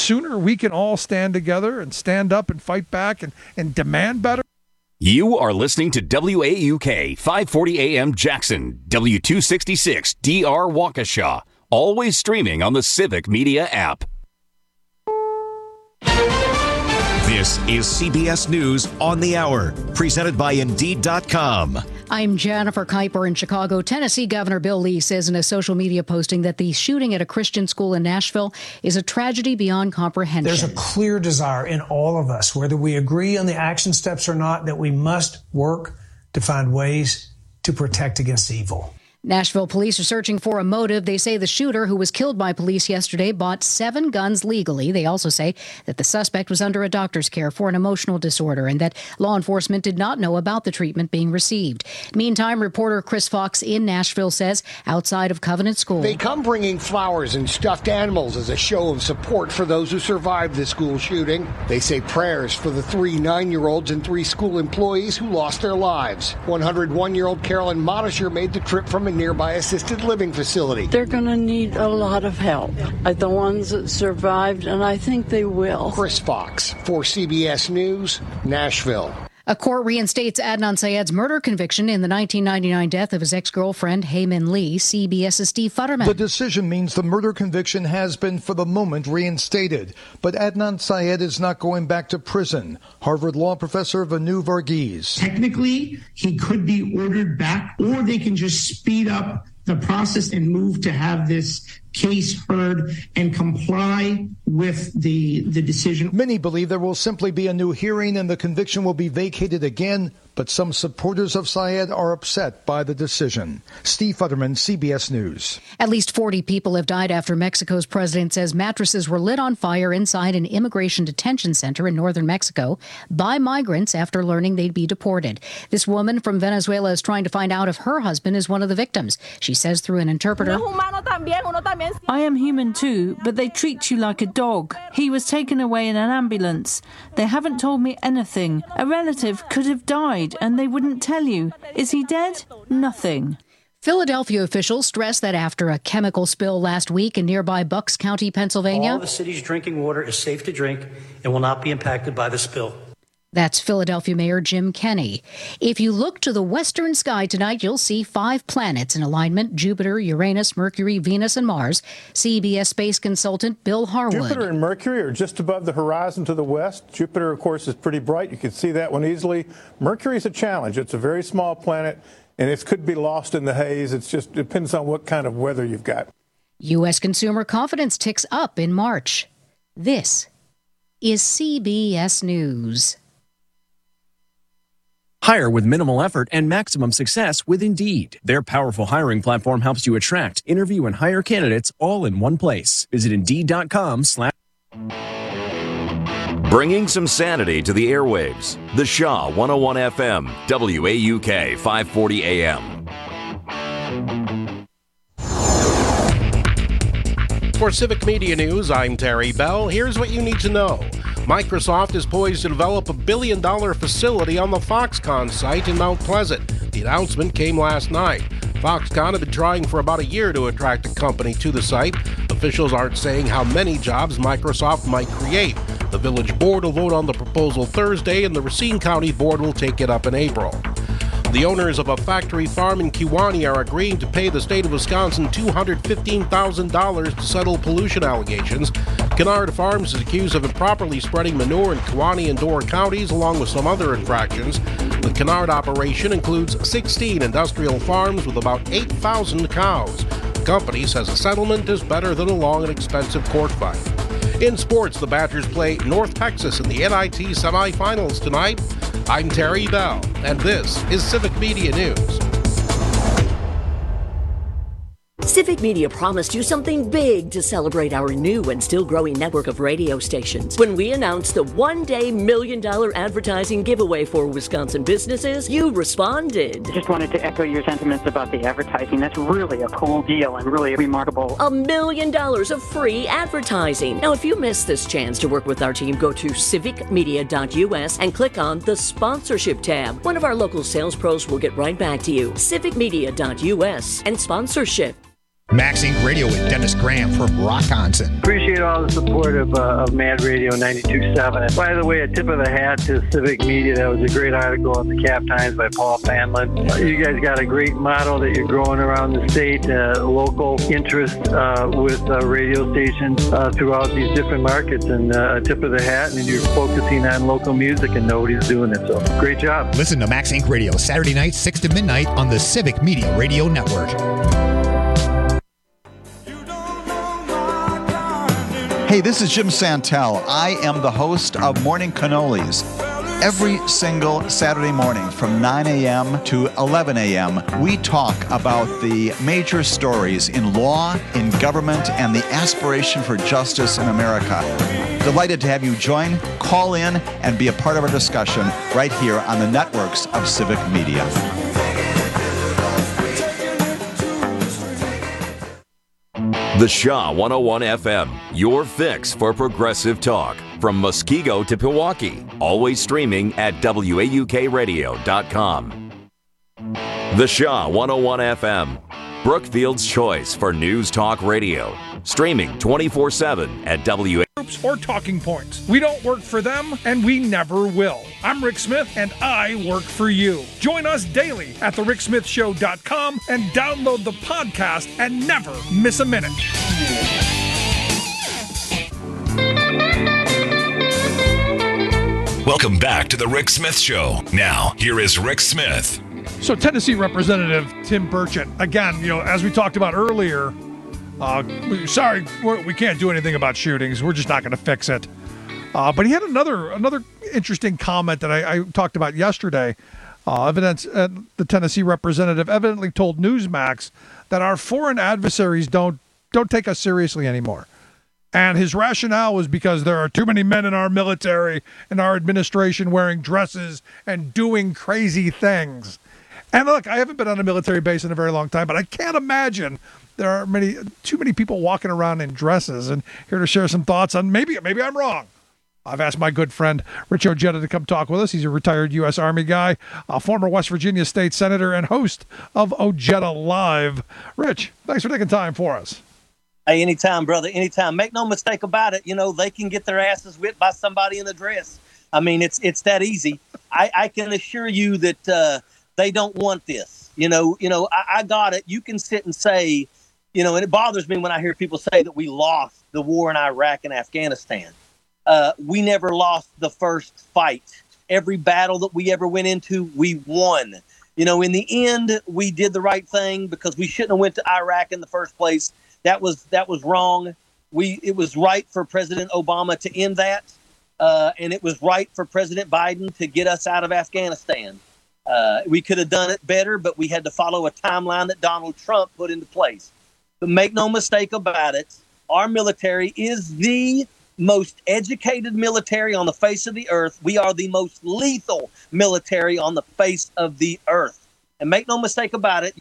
sooner we can all stand together and stand up and fight back and demand better. You are listening to WAUK 540 AM Jackson, W266 DR Waukesha, always streaming on the Civic Media app. This is CBS News on the Hour, presented by Indeed.com. I'm Jennifer Kuiper in Chicago. Tennessee Governor Bill Lee says in a social media posting that the shooting at a Christian school in Nashville is a tragedy beyond comprehension. There's a clear desire in all of us, whether we agree on the action steps or not, that we must work to find ways to protect against evil. Nashville police are searching for a motive. They say the shooter, who was killed by police yesterday, bought 7 guns legally. They also say that the suspect was under a doctor's care for an emotional disorder and that law enforcement did not know about the treatment being received. Meantime, reporter Chris Fox in Nashville says outside of Covenant School, they come bringing flowers and stuffed animals as a show of support for those who survived the school shooting. They say prayers for the 3 9-year-olds and 3 school employees who lost their lives. 101-year-old Carolyn Modisher made the trip from a nearby assisted living facility. They're going to need a lot of help. The ones that survived, and I think they will. Chris Fox for CBS News, Nashville. A court reinstates Adnan Syed's murder conviction in the 1999 death of his ex-girlfriend, Hae-Min Lee. CBS's Steve Futterman. The decision means the murder conviction has been, for the moment, reinstated. But Adnan Syed is not going back to prison. Harvard law professor Vanu Varghese. Technically, he could be ordered back, or they can just speed up the process and move to have this case heard and comply with the decision. Many believe there will simply be a new hearing and the conviction will be vacated again, but some supporters of Syed are upset by the decision. Steve Futterman, CBS News. At least 40 people have died after Mexico's president says mattresses were lit on fire inside an immigration detention center in northern Mexico by migrants after learning they'd be deported. This woman from Venezuela is trying to find out if her husband is one of the victims. She says through an interpreter, I am human too, but they treat you like a dog. He was taken away in an ambulance. They haven't told me anything. A relative could have died and they wouldn't tell you. Is he dead? Nothing. Philadelphia officials stress that after a chemical spill last week in nearby Bucks County, Pennsylvania, all the city's drinking water is safe to drink and will not be impacted by the spill. That's Philadelphia Mayor Jim Kenney. If you look to the western sky tonight, you'll see 5 planets in alignment: Jupiter, Uranus, Mercury, Venus, and Mars. CBS space consultant Bill Harwood. Jupiter and Mercury are just above the horizon to the west. Jupiter, of course, is pretty bright. You can see that one easily. Mercury is a challenge. It's a very small planet, and it could be lost in the haze. It just depends on what kind of weather you've got. U.S. consumer confidence ticks up in March. This is CBS News. Hire with minimal effort and maximum success with Indeed. Their powerful hiring platform helps you attract, interview, and hire candidates all in one place. Visit Indeed.com/ Bringing some sanity to the airwaves. The Shaw 101 FM, WAUK 540 AM. For Civic Media News, I'm Terry Bell. Here's what you need to know. Microsoft is poised to develop a $1 billion facility on the Foxconn site in Mount Pleasant. The announcement came last night. Foxconn had been trying for about a year to attract a company to the site. Officials aren't saying how many jobs Microsoft might create. The village board will vote on the proposal Thursday, and the Racine County board will take it up in April. The owners of a factory farm in Kewanee are agreeing to pay the state of Wisconsin $215,000 to settle pollution allegations. Kennard Farms is accused of improperly spreading manure in Kewanee and Door counties, along with some other infractions. The Kennard operation includes 16 industrial farms with about 8,000 cows. The company says a settlement is better than a long and expensive court fight. In sports, the Badgers play North Texas in the NIT semifinals tonight. I'm Terry Bell, and this is Civic Media News. Civic Media promised you something big to celebrate our new and still growing network of radio stations. When we announced the one-day $1 million advertising giveaway for Wisconsin businesses, you responded. Just wanted to echo your sentiments about the advertising. That's really a cool deal and really remarkable. $1 million of free advertising. Now, if you missed this chance to work with our team, go to civicmedia.us and click on the sponsorship tab. One of our local sales pros will get right back to you. Civicmedia.us and sponsorship. Max Inc. Radio with Dennis Graham from Rockonson. Appreciate all the support of Mad Radio 92.7. And by the way, a tip of the hat to Civic Media. That was a great article in the Cap Times by Paul Panlin. You guys got a great model that you're growing around the state, local interest with radio stations throughout these different markets. And a tip of the hat, and you're focusing on local music, and nobody's doing it. So great job. Listen to Max Inc. Radio Saturday night, 6 to midnight on the Civic Media Radio Network. Hey, this is Jim Santel. I am the host of Morning Cannolis. Every single Saturday morning from 9 a.m. to 11 a.m., we talk about the major stories in law, in government, and the aspiration for justice in America. Delighted to have you join, call in, and be a part of our discussion right here on the networks of Civic Media. The Shaw 101 FM, your fix for progressive talk. From Muskego to Pewaukee, always streaming at WAUKradio.com. The Shaw 101 FM, Brookfield's choice for news talk radio. Streaming 24/7 at WA. Groups or talking points. We don't work for them, and we never will. I'm Rick Smith, and I work for you. Join us daily at thericksmithshow.com and download the podcast and never miss a minute. Welcome back to the Rick Smith Show. Now, here is Rick Smith. So Tennessee Representative Tim Burchett, again, as we talked about earlier, sorry, we can't do anything about shootings. We're just not going to fix it. But he had another interesting comment that I talked about yesterday. The Tennessee representative evidently told Newsmax that our foreign adversaries don't take us seriously anymore. And his rationale was because there are too many men in our military and our administration wearing dresses and doing crazy things. And look, I haven't been on a military base in a very long time, but I can't imagine there are too many people walking around in dresses. And here to share some thoughts on maybe I'm wrong. I've asked my good friend Rich Ojeda to come talk with us. He's a retired U.S. Army guy, a former West Virginia state senator, and host of Ojeda Live. Rich, thanks for taking time for us. Hey, anytime, brother, anytime. Make no mistake about it. They can get their asses whipped by somebody in a dress. I mean, it's that easy. I can assure you that they don't want this. I got it. You can sit and say, and it bothers me when I hear people say that we lost the war in Iraq and Afghanistan. We never lost the first fight. Every battle that we ever went into, we won. In the end, we did the right thing because we shouldn't have went to Iraq in the first place. That was wrong. It was right for President Obama to end that, and it was right for President Biden to get us out of Afghanistan. We could have done it better, but we had to follow a timeline that Donald Trump put into place. But make no mistake about it, our military is the most educated military on the face of the earth. We are the most lethal military on the face of the earth. And make no mistake about it,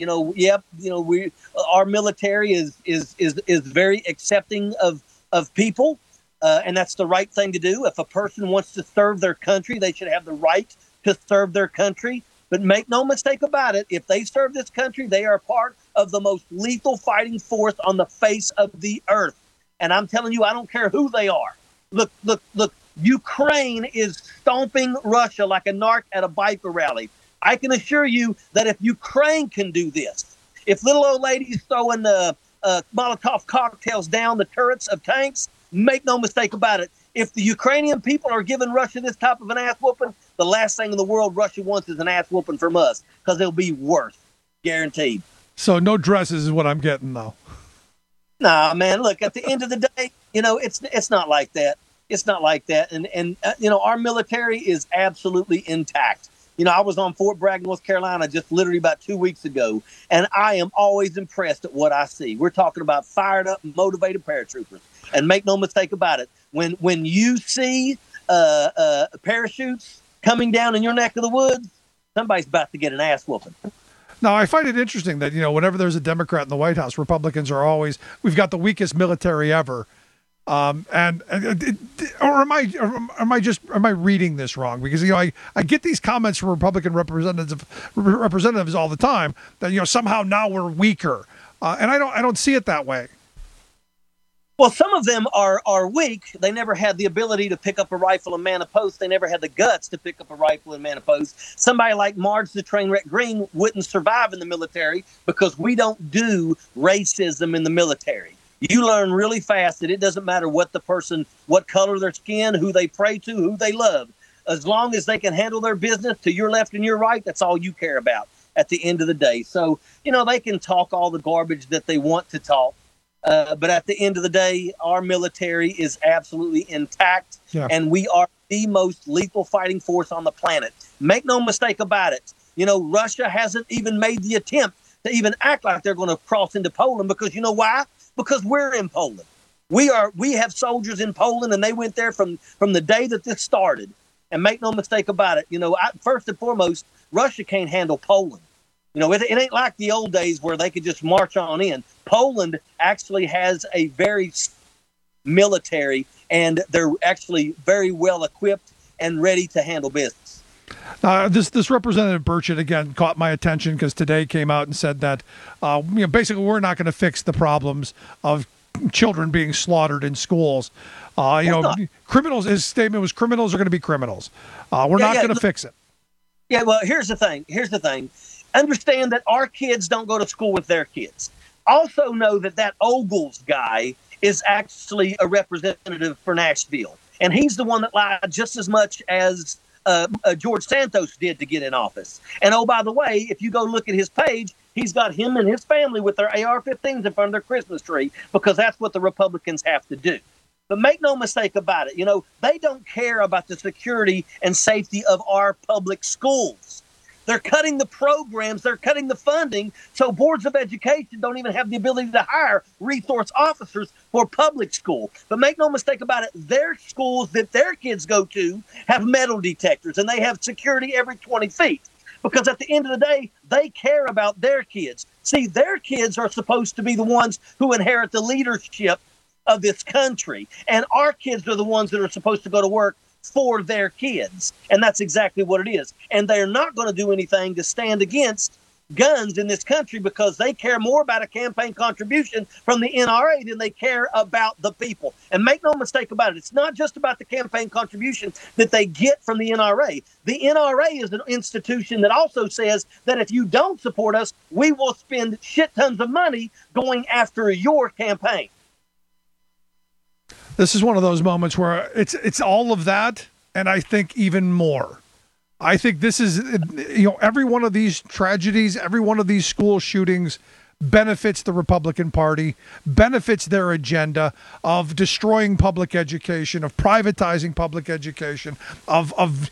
our military is very accepting of people, and that's the right thing to do. If a person wants to serve their country, they should have the right to serve their country. But make no mistake about it, if they serve this country, they are part of the most lethal fighting force on the face of the earth. And I'm telling you, I don't care who they are. Look, Ukraine is stomping Russia like a narc at a biker rally. I can assure you that if Ukraine can do this, if little old ladies throwing the Molotov cocktails down the turrets of tanks, make no mistake about it. If the Ukrainian people are giving Russia this type of an ass whooping, the last thing in the world Russia wants is an ass whooping from us, because it'll be worse, guaranteed. So no dresses is what I'm getting, though. Nah, man. Look, at the end of the day, it's not like that. It's not like that, and our military is absolutely intact. I was on Fort Bragg, North Carolina, just literally about 2 weeks ago, and I am always impressed at what I see. We're talking about fired up, motivated paratroopers. And make no mistake about it, when you see parachutes coming down in your neck of the woods, somebody's about to get an ass whooping. Now, I find it interesting that, whenever there's a Democrat in the White House, Republicans are always, we've got the weakest military ever. Or am I reading this wrong? Because I get these comments from Republican representatives all the time that somehow now we're weaker. And I don't see it that way. Well, some of them are weak. They never had the ability to pick up a rifle and man a post. They never had the guts to pick up a rifle and man a post. Somebody like Marge the Trainwreck Green wouldn't survive in the military because we don't do racism in the military. You learn really fast that it doesn't matter what the person, what color their skin, who they pray to, who they love. As long as they can handle their business to your left and your right, that's all you care about at the end of the day. So, they can talk all the garbage that they want to talk. But at the end of the day, our military is absolutely intact, and we are the most lethal fighting force on the planet. Make no mistake about it. Russia hasn't even made the attempt to even act like they're going to cross into Poland because you know why? Because we're in Poland. We have soldiers in Poland, and they went there from the day that this started. And make no mistake about it. First and foremost, Russia can't handle Poland. It ain't like the old days where they could just march on in. Poland actually has a very military, and they're actually very well equipped and ready to handle business. This Representative Burchett, again, caught my attention because today came out and said that basically we're not going to fix the problems of children being slaughtered in schools. Criminals, his statement was criminals are going to be criminals. We're not going to fix it. Yeah, well, here's the thing. Understand that our kids don't go to school with their kids. Also know that Ogles guy is actually a representative for Nashville. And he's the one that lied just as much as George Santos did to get in office. And oh, by the way, if you go look at his page, he's got him and his family with their AR-15s in front of their Christmas tree because that's what the Republicans have to do. But make no mistake about it. They don't care about the security and safety of our public schools. They're cutting the programs. They're cutting the funding. So boards of education don't even have the ability to hire resource officers for public school. But make no mistake about it, their schools that their kids go to have metal detectors, and they have security every 20 feet. Because at the end of the day, they care about their kids. See, their kids are supposed to be the ones who inherit the leadership of this country. And our kids are the ones that are supposed to go to work for their kids. And that's exactly what it is. And they're not going to do anything to stand against guns in this country because they care more about a campaign contribution from the NRA than they care about the people. And make no mistake about it, it's not just about the campaign contribution that they get from the NRA. The NRA is an institution that also says that if you don't support us, we will spend shit tons of money going after your campaign. This is one of those moments where it's all of that, and I think even more. I think this is, every one of these tragedies, every one of these school shootings benefits the Republican Party, benefits their agenda of destroying public education, of privatizing public education, of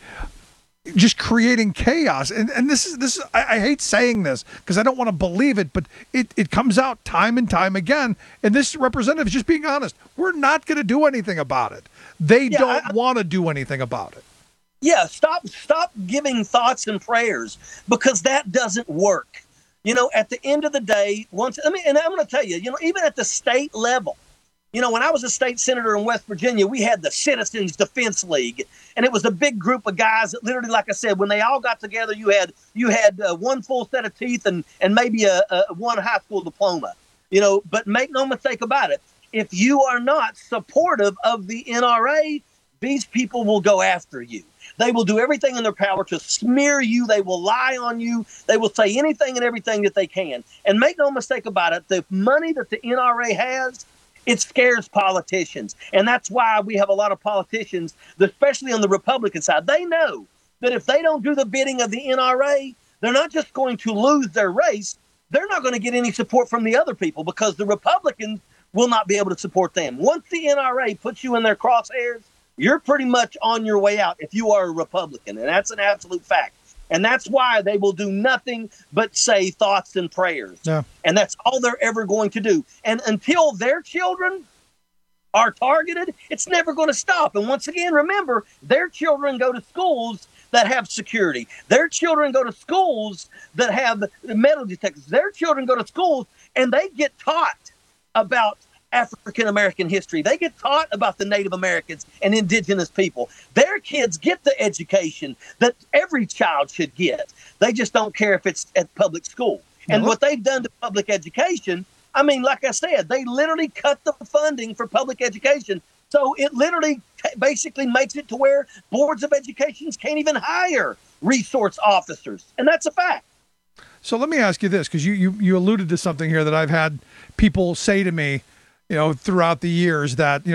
just creating chaos. And this is I hate saying this because I don't want to believe it, but it comes out time and time again. And this representative is just being honest. We're not going to do anything about it. They don't want to do anything about it. Yeah, stop giving thoughts and prayers because that doesn't work. At the end of the day, and I'm going to tell you, even at the state level, when I was a state senator in West Virginia, we had the Citizens Defense League, and it was a big group of guys that literally, like I said, when they all got together, you had one full set of teeth and maybe one high school diploma, But make no mistake about it, if you are not supportive of the NRA, these people will go after you. They will do everything in their power to smear you. They will lie on you. They will say anything and everything that they can. And make no mistake about it, the money that the NRA has, it scares politicians. And that's why we have a lot of politicians, especially on the Republican side. They know that if they don't do the bidding of the NRA, they're not just going to lose their race. They're not going to get any support from the other people because the Republicans will not be able to support them. Once the NRA puts you in their crosshairs, you're pretty much on your way out if you are a Republican. And that's an absolute fact. And that's why they will do nothing but say thoughts and prayers. Yeah. And that's all they're ever going to do. And until their children are targeted, it's never going to stop. And once again, remember, their children go to schools that have security. Their children go to schools that have metal detectors. Their children go to schools and they get taught about African-American history. They get taught about the Native Americans and indigenous people. Their kids get the education that every child should get. They just don't care if it's at public school. And what they've done to public education I mean, like I said, they literally cut the funding for public education. So it literally basically makes it to where boards of educations can't even hire resource officers. And that's a fact. So let me ask you this, because you alluded to something here that I've had people say to me, throughout the years, that,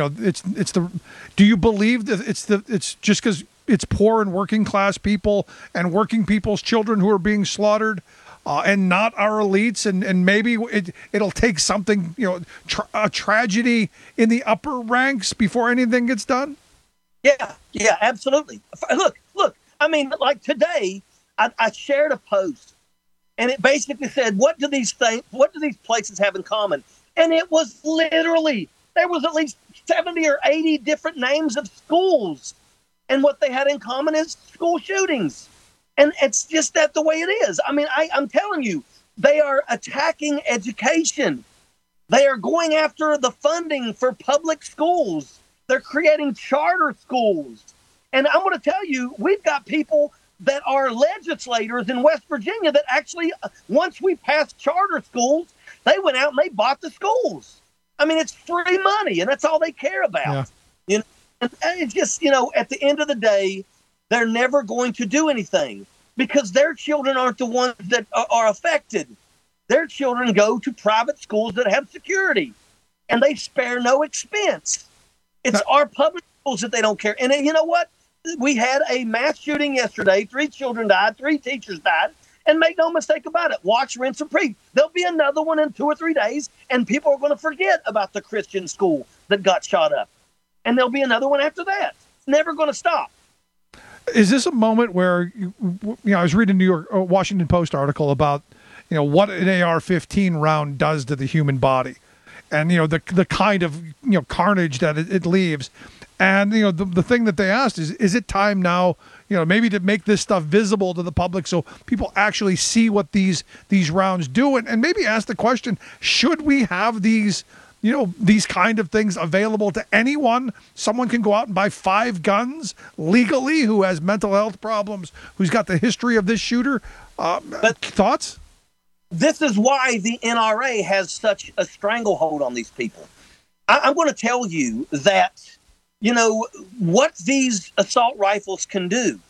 do you believe that it's just because it's poor and working class people and working people's children who are being slaughtered, and not our elites, and maybe it'll take something, a tragedy in the upper ranks before anything gets done? Yeah, absolutely. Look, I mean, like today, I shared a post, and it basically said, what do these places have in common? And it was literally, there was at least 70 or 80 different names of schools, and what they had in common is school shootings. And it's just that the way it is. I mean, I'm telling you, they are attacking education. They are going after the funding for public schools. They're creating charter schools. And I'm going to tell you, we've got people that are legislators in West Virginia that actually, once we passed charter schools, they went out and they bought the schools. I mean, it's free money, and that's all they care about. Yeah. And it's just, at the end of the day, they're never going to do anything because their children aren't the ones that are affected. Their children go to private schools that have security, and they spare no expense. It's our public schools that they don't care. And you know what? We had a mass shooting yesterday. 3 children died. 3 teachers died. And make no mistake about it. Watch, rinse, and repeat. There'll be another one in 2 or 3 days, and people are going to forget about the Christian school that got shot up. And there'll be another one after that. It's never going to stop. Is this a moment where, I was reading a Washington Post article about, what an AR-15 round does to the human body, and the kind of carnage that it leaves, and the thing that they asked is it time now, maybe to make this stuff visible to the public so people actually see what these rounds do, and maybe ask the question: should we have these kind of things available to anyone? Someone can go out and buy 5 guns legally who has mental health problems, who's got the history of this shooter. Thoughts? This is why the NRA has such a stranglehold on these people. I'm going to tell you that, what these assault rifles can do.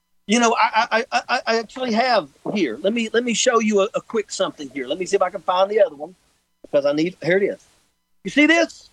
I actually have here. Let me show you a quick something here. Let me see if I can find the other one, because here it is. You see this?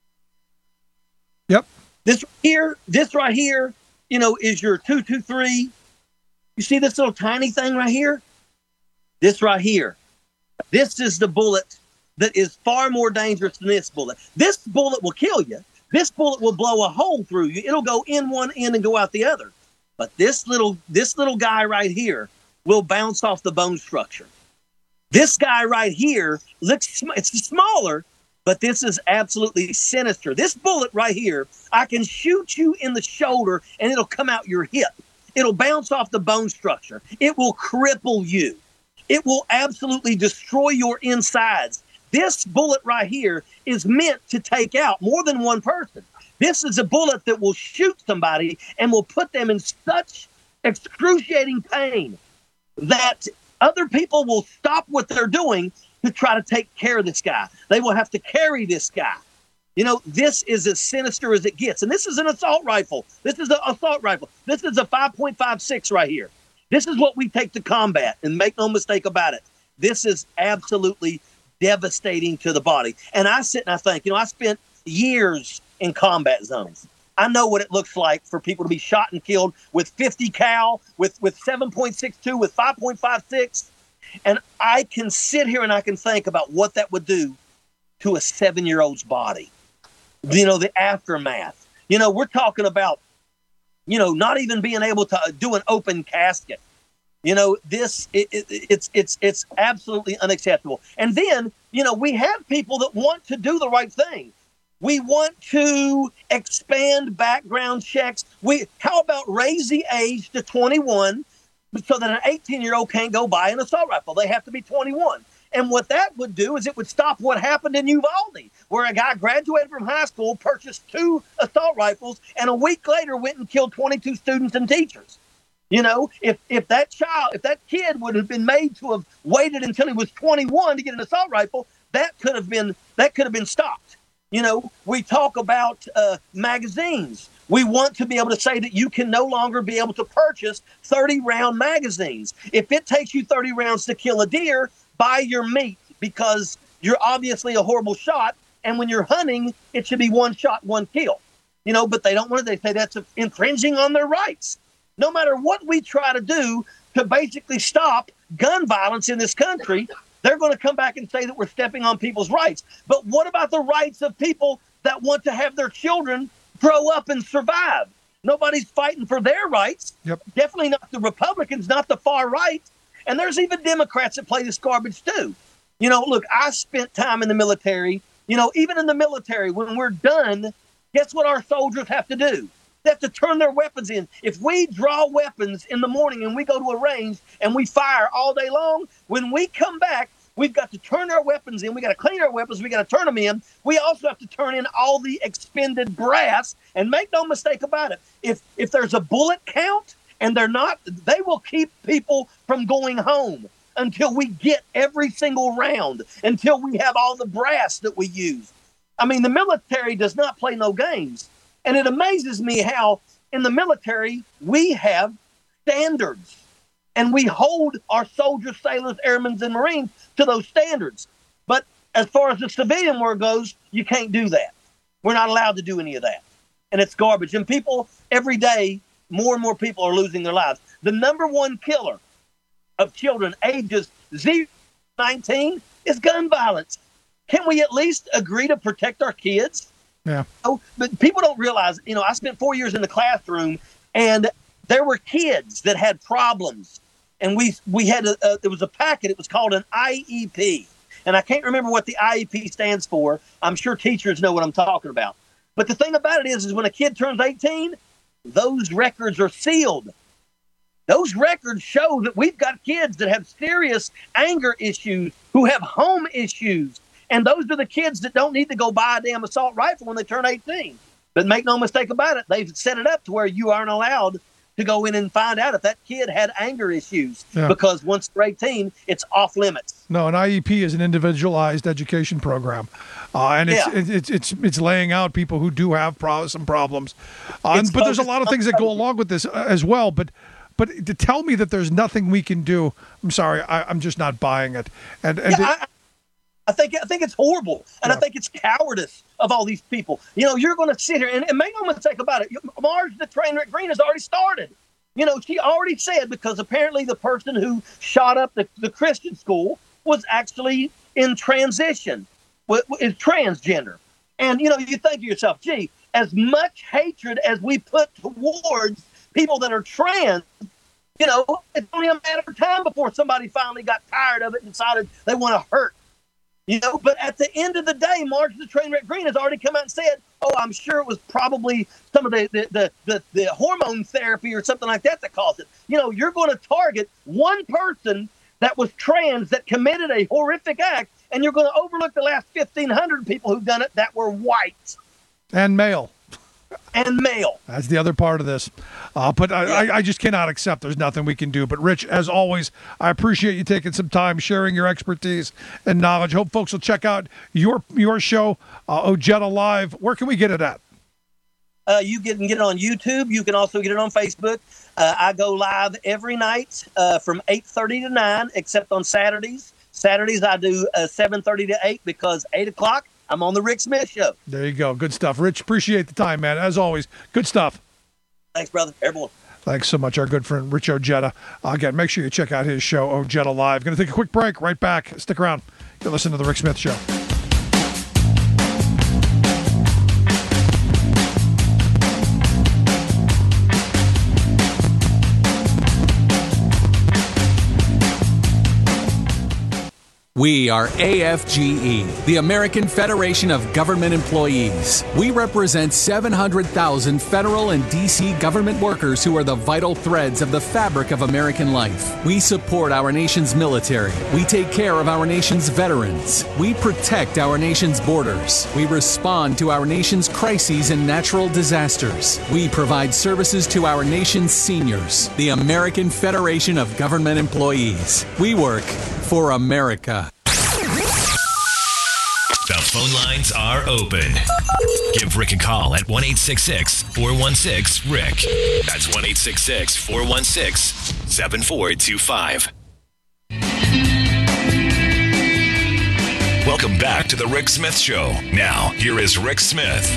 Yep. This right here, is your 223. You see this little tiny thing right here? This right here. This is the bullet that is far more dangerous than this bullet. This bullet will kill you. This bullet will blow a hole through you. It'll go in one end and go out the other. But this little guy right here will bounce off the bone structure. This guy right here it's smaller, but this is absolutely sinister. This bullet right here, I can shoot you in the shoulder and it'll come out your hip. It'll bounce off the bone structure. It will cripple you. It will absolutely destroy your insides. This bullet right here is meant to take out more than one person. This is a bullet that will shoot somebody and will put them in such excruciating pain that other people will stop what they're doing to try to take care of this guy. They will have to carry this guy. This is as sinister as it gets. And this is an assault rifle. This is an assault rifle. This is a 5.56 right here. This is what we take to combat, and make no mistake about it. This is absolutely devastating to the body. And I sit and I think, I spent years in combat zones. I know what it looks like for people to be shot and killed with 50 cal, with 7.62, with 5.56. And I can sit here and I can think about what that would do to a 7-year-old's body. The aftermath. We're talking about, not even being able to do an open casket. It's absolutely unacceptable. And then, we have people that want to do the right thing. We want to expand background checks. How about raise the age to 21 so that an 18-year-old can't go buy an assault rifle? They have to be 21. And what that would do is it would stop what happened in Uvalde, where a guy graduated from high school, purchased 2 assault rifles, and a week later went and killed 22 students and teachers. If that kid would have been made to have waited until he was 21 to get an assault rifle, that could have been stopped. You know, we talk about magazines. We want to be able to say that you can no longer be able to purchase 30-round magazines. If it takes you 30 rounds to kill a deer, buy your meat, because you're obviously a horrible shot. And when you're hunting, it should be one shot, one kill. You know, but they don't want to. They say that's infringing on their rights. No matter what we try to do to basically stop gun violence in this country, they're going to come back and say that we're stepping on people's rights. But what about the rights of people that want to have their children grow up and survive? Nobody's fighting for their rights. Yep. Definitely not the Republicans, not the far right. And there's even Democrats that play this garbage too. You know, look, I spent time in the military. You know, even in the military, when we're done, guess what our soldiers have to do? They have to turn their weapons in. If we draw weapons in the morning and we go to a range and we fire all day long, when we come back, we've got to turn our weapons in. We got to clean our weapons. We got to turn them in. We also have to turn in all the expended brass. And make no mistake about it, if there's a bullet count and they're not, they will keep people from going home until we get every single round, until we have all the brass that we use. I mean, the military does not play no games. And it amazes me how in the military we have standards, and we hold our soldiers, sailors, airmen, and Marines to those standards. But as far as the civilian world goes, you can't do that. We're not allowed to do any of that. And it's garbage. And people, every day, more and more people are losing their lives. The number one killer of children ages 0 to 19 is gun violence. Can we at least agree to protect our kids? Yeah. Oh, but people don't realize, you know, I spent 4 years in the classroom, and there were kids that had problems. And we had there was a packet. It was called an IEP. And I can't remember what the IEP stands for. I'm sure teachers know what I'm talking about. But the thing about it is when a kid turns 18, those records are sealed. Those records show that we've got kids that have serious anger issues, who have home issues. And those are the kids that don't need to go buy a damn assault rifle when they turn 18. But make no mistake about it, they've set it up to where you aren't allowed to go in and find out if that kid had anger issues. Yeah. Because once they're 18, it's off limits. No, an IEP is an individualized education program. And it's laying out people who do have some problems. But there's a lot of things that go along with this as well. But to tell me that there's nothing we can do, I'm sorry, I'm just not buying it. I think it's horrible, and I think it's cowardice of all these people. You know, you're going to sit here and make no mistake about it. Marge the Trainwreck Green has already started. You know, she already said, because apparently the person who shot up the Christian school was actually in transition, is transgender. And, you know, you think to yourself, gee, as much hatred as we put towards people that are trans, you know, it's only a matter of time before somebody finally got tired of it and decided they want to hurt. You know, but at the end of the day, Marge the Trainwreck Green has already come out and said, oh, I'm sure it was probably some of the hormone therapy or something like that caused it. You know, you're going to target one person that was trans that committed a horrific act, and you're going to overlook the last 1,500 people who've done it that were white. And male. And male. That's the other part of this. But I just cannot accept there's nothing we can do. But, Rich, as always, I appreciate you taking some time, sharing your expertise and knowledge. Hope folks will check out your show, Ojeda Live. Where can we get it at? You can get it on YouTube. You can also get it on Facebook. I go live every night from 8:30 to 9, except on Saturdays. Saturdays I do 7:30 to 8 because 8 o'clock I'm on the Rick Smith Show. There you go. Good stuff. Rich, appreciate the time, man. As always, good stuff. Thanks, brother. Everyone. Thanks so much, our good friend Rich Ojeda. Again, make sure you check out his show, Ojeda Live. Going to take a quick break. Right back. Stick around. You'll listen to the Rick Smith Show. We are AFGE, the American Federation of Government Employees. We represent 700,000 federal and D.C. government workers who are the vital threads of the fabric of American life. We support our nation's military. We take care of our nation's veterans. We protect our nation's borders. We respond to our nation's crises and natural disasters. We provide services to our nation's seniors. The American Federation of Government Employees. We work for America. phone lines are open. Give Rick a call at 1-866-416-RICK. That's 1-866-416-7425. Welcome back to the Rick Smith Show. Now, here is Rick Smith.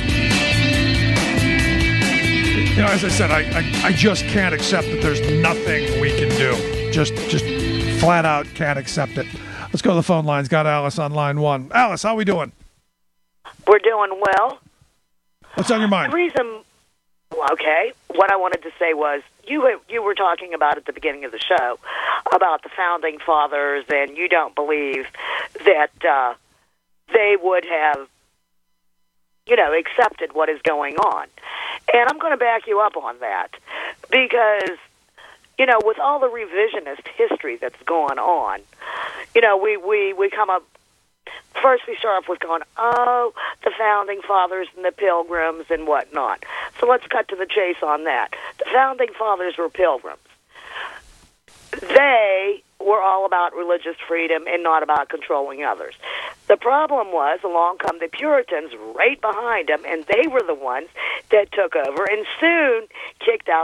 You know, as I said, I just can't accept that there's nothing we can do. Just flat out can't accept it. Let's go to the phone lines. Got Alice on line one. Alice, how we doing? We're doing well. What's on your mind? The reason, okay, what I wanted to say was, you were talking about at the beginning of the show about the Founding Fathers, and you don't believe that they would have, accepted what is going on. And I'm going to back you up on that because, with all the revisionist history that's going on, we come up, first we start off with going, oh, the Founding Fathers and the Pilgrims and whatnot. So let's cut to the chase on that. The Founding Fathers were Pilgrims. They were all about religious freedom and not about controlling others. The problem was, along come the Puritans right behind them, and they were the ones that took over and soon kicked out.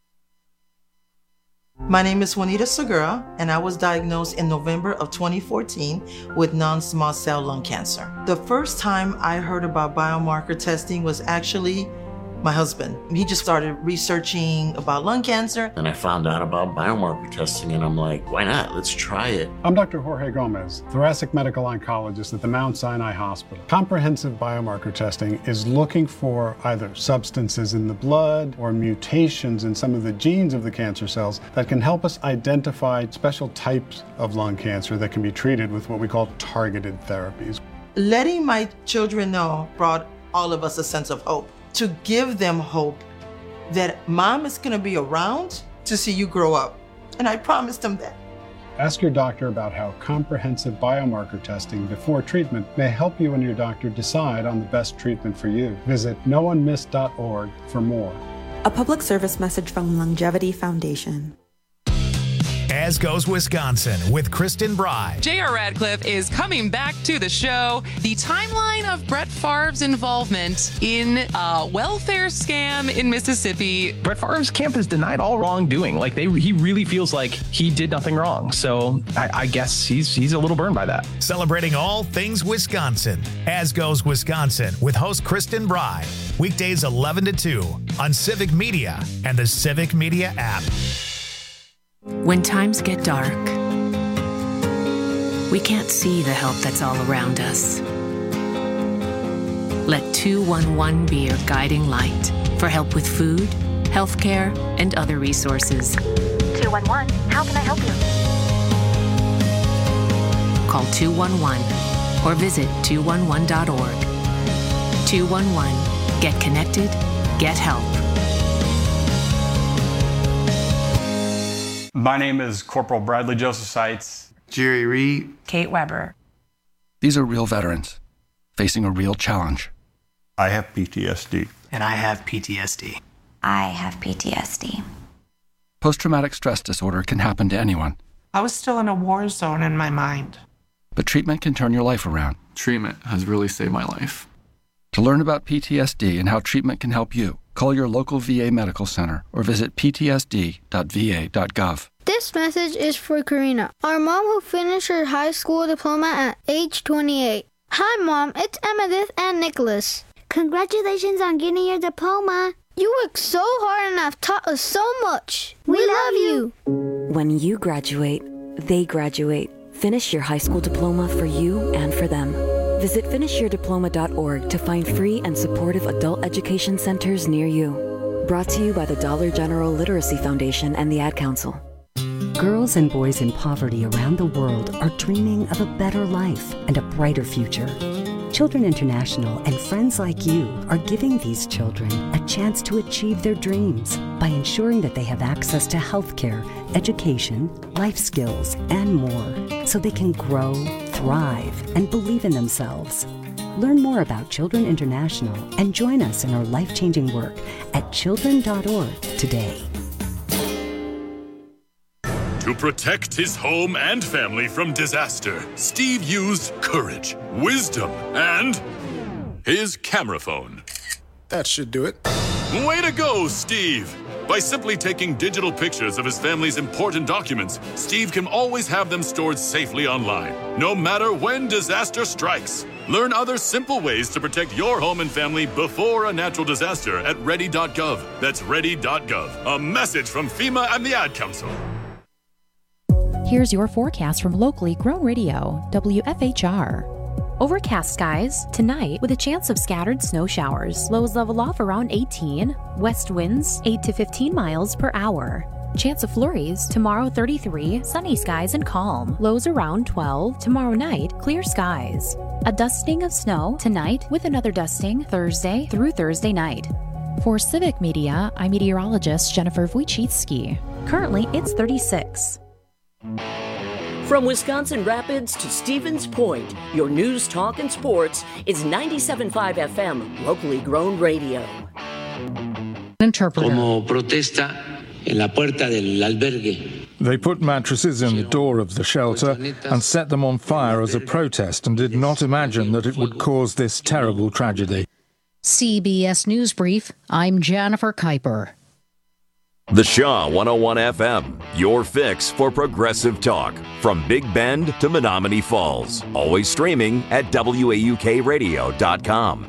My name is Juanita Segura, and I was diagnosed in November of 2014 with non-small cell lung cancer. The first time I heard about biomarker testing was actually my husband. He just started researching about lung cancer. And I found out about biomarker testing, and I'm like, why not? Let's try it. I'm Dr. Jorge Gomez, thoracic medical oncologist at the Mount Sinai Hospital. Comprehensive biomarker testing is looking for either substances in the blood or mutations in some of the genes of the cancer cells that can help us identify special types of lung cancer that can be treated with what we call targeted therapies. Letting my children know brought all of us a sense of hope. To give them hope that mom is going to be around to see you grow up. And I promised them that. Ask your doctor about how comprehensive biomarker testing before treatment may help you and your doctor decide on the best treatment for you. Visit noonemiss.org for more. A public service message from Longevity Foundation. As Goes Wisconsin with Kristen Bry. J.R. Radcliffe is coming back to the show. The timeline of Brett Favre's involvement in a welfare scam in Mississippi. Brett Favre's camp has denied all wrongdoing. He really feels like he did nothing wrong. So I guess he's a little burned by that. Celebrating all things Wisconsin. As Goes Wisconsin with host Kristen Bry. Weekdays 11 to 2 on Civic Media and the Civic Media app. When times get dark, we can't see the help that's all around us. Let 211 be your guiding light for help with food, healthcare, and other resources. 211, how can I help you? Call 211 or visit 211.org. 211, get connected, get help. My name is Corporal Bradley Joseph Seitz. Jerry Reed. Kate Weber. These are real veterans facing a real challenge. I have PTSD. And I have PTSD. I have PTSD. Post-traumatic stress disorder can happen to anyone. I was still in a war zone in my mind. But treatment can turn your life around. Treatment has really saved my life. To learn about PTSD and how treatment can help you, call your local VA medical center or visit ptsd.va.gov. This message is for Karina, our mom who finished her high school diploma at age 28. Hi, Mom. It's Emmettith and Nicholas. Congratulations on getting your diploma. You worked so hard and have taught us so much. We love you. When you graduate, they graduate. Finish your high school diploma for you and for them. Visit finishyourdiploma.org to find free and supportive adult education centers near you. Brought to you by the Dollar General Literacy Foundation and the Ad Council. Girls and boys in poverty around the world are dreaming of a better life and a brighter future. Children International and friends like you are giving these children a chance to achieve their dreams by ensuring that they have access to healthcare, education, life skills, and more, so they can grow, thrive, and believe in themselves. Learn more about Children International and join us in our life-changing work at children.org today. To protect his home and family from disaster, Steve used courage, wisdom, and his camera phone. That should do it. Way to go, Steve! By simply taking digital pictures of his family's important documents, Steve can always have them stored safely online, no matter when disaster strikes. Learn other simple ways to protect your home and family before a natural disaster at ready.gov. That's ready.gov. A message from FEMA and the Ad Council. Here's your forecast from locally grown radio, WFHR. Overcast skies tonight with a chance of scattered snow showers. Lows level off around 18. West winds 8 to 15 miles per hour. Chance of flurries tomorrow 33. Sunny skies and calm. Lows around 12. Tomorrow night clear skies. A dusting of snow tonight with another dusting Thursday through Thursday night. For Civic Media, I'm meteorologist Jennifer Wojcicki. Currently it's 36. From Wisconsin Rapids to Stevens Point, your news, talk, and sports is 97.5 FM, locally grown radio. Interpreter. Como protesta en la puerta del albergue. They put mattresses in the door of the shelter and set them on fire as a protest and did not imagine that it would cause this terrible tragedy. CBS News Brief, I'm Jennifer Kuiper. The Shaw 101 FM, your fix for progressive talk. From Big Bend to Menominee Falls. Always streaming at WAUKradio.com.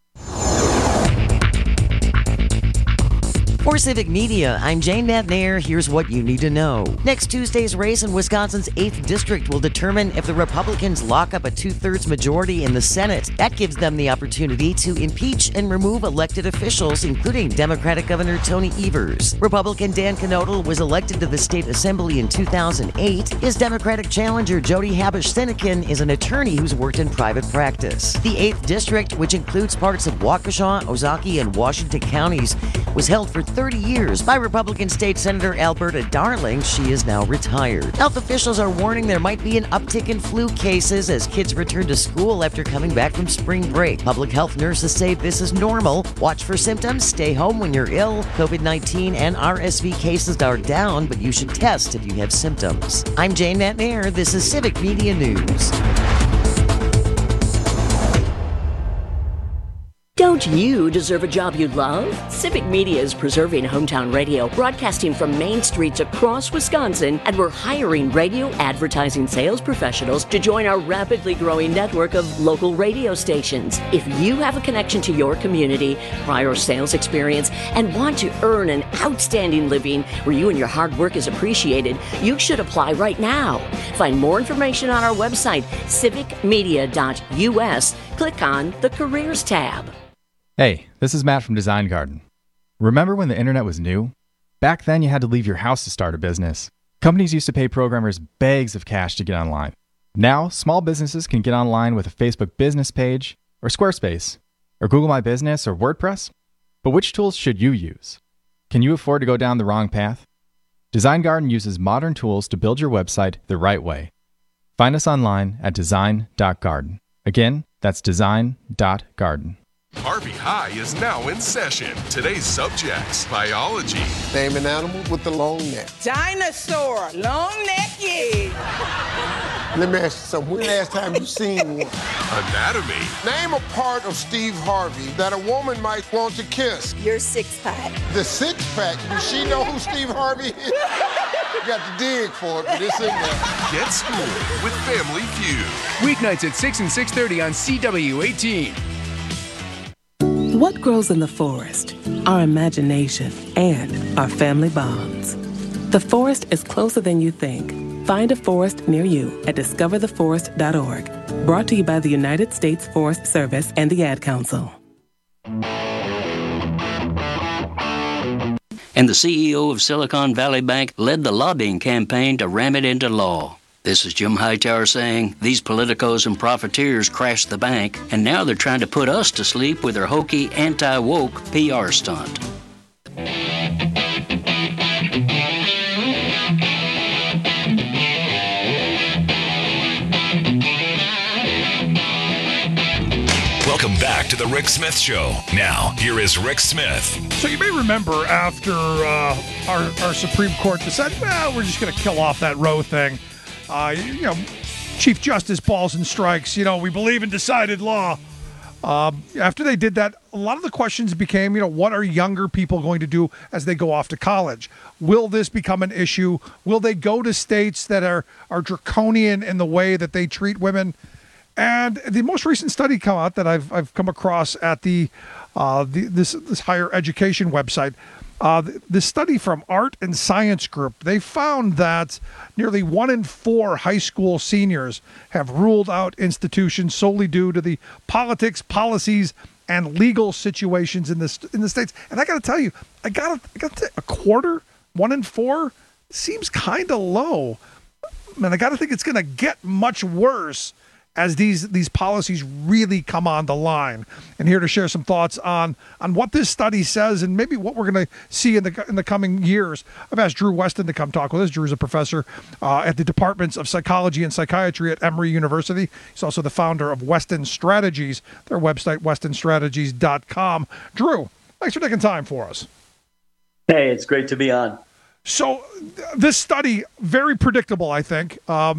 For Civic Media, I'm Jane Matnair. Here's what you need to know. Next Tuesday's race in Wisconsin's 8th District will determine if the Republicans lock up a 2/3 majority in the Senate. That gives them the opportunity to impeach and remove elected officials, including Democratic Governor Tony Evers. Republican Dan Knodel was elected to the state assembly in 2008. His Democratic challenger, Jody Habush-Sinekin, is an attorney who's worked in private practice. The 8th District, which includes parts of Waukesha, Ozaukee, and Washington counties, was held for 30 years by Republican State Senator Alberta Darling. She is now retired. Health officials are warning there might be an uptick in flu cases as kids return to school after coming back from spring break. Public health nurses say this is normal. Watch for symptoms, stay home when you're ill. COVID-19 and RSV cases are down, but you should test if you have symptoms. I'm Jane Matnair. This is Civic Media News. Don't you deserve a job you love? Civic Media is preserving hometown radio, broadcasting from main streets across Wisconsin, and we're hiring radio advertising sales professionals to join our rapidly growing network of local radio stations. If you have a connection to your community, prior sales experience, and want to earn an outstanding living where you and your hard work is appreciated, you should apply right now. Find more information on our website, civicmedia.us. Click on the Careers tab. Hey, this is Matt from Design Garden. Remember when the internet was new? Back then, you had to leave your house to start a business. Companies used to pay programmers bags of cash to get online. Now, small businesses can get online with a Facebook business page, or Squarespace, or Google My Business, or WordPress. But which tools should you use? Can you afford to go down the wrong path? Design Garden uses modern tools to build your website the right way. Find us online at design.garden. Again, that's design.garden. Harvey High is now in session. Today's subjects: biology. Name an animal with a long neck. Dinosaur, long neck, yeah. Let me ask you something. When last time you seen one? Anatomy. Name a part of Steve Harvey that a woman might want to kiss. Your six-pack. The six-pack? Does she know who Steve Harvey is? You got to dig for it, but it's in there. Get schooled with Family Feud. Weeknights at 6 and 6:30 on CW18. What grows in the forest? Our imagination and our family bonds. The forest is closer than you think. Find a forest near you at discovertheforest.org. Brought to you by the United States Forest Service and the Ad Council. And the CEO of Silicon Valley Bank led the lobbying campaign to ram it into law. This is Jim Hightower saying these politicos and profiteers crashed the bank, and now they're trying to put us to sleep with their hokey, anti-woke PR stunt. Welcome back to the The Rick Smith Show. Now, here is Rick Smith. So you may remember after our Supreme Court decided, well, we're just going to kill off that Roe thing. Chief Justice balls and strikes. We believe in decided law. After they did that, a lot of the questions became, what are younger people going to do as they go off to college? Will this become an issue? Will they go to states that are draconian in the way that they treat women? And the most recent study come out that I've come across at this higher education website, this study from Art and Science Group, they found that nearly 1 in 4 high school seniors have ruled out institutions solely due to the politics, policies, and legal situations in the states. And I got to tell you, I got a quarter, 1 in 4 seems kind of low. Man, I got to think it's going to get much worse as these policies really come on the line. And here to share some thoughts on what this study says and maybe what we're going to see in the coming years, I've asked Drew Weston to come talk with us. Drew is a professor at the Departments of Psychology and Psychiatry at Emory University. He's also the founder of Weston Strategies, their website, westonstrategies.com. Drew, thanks for taking time for us. Hey, it's great to be on. So this study, very predictable, I think.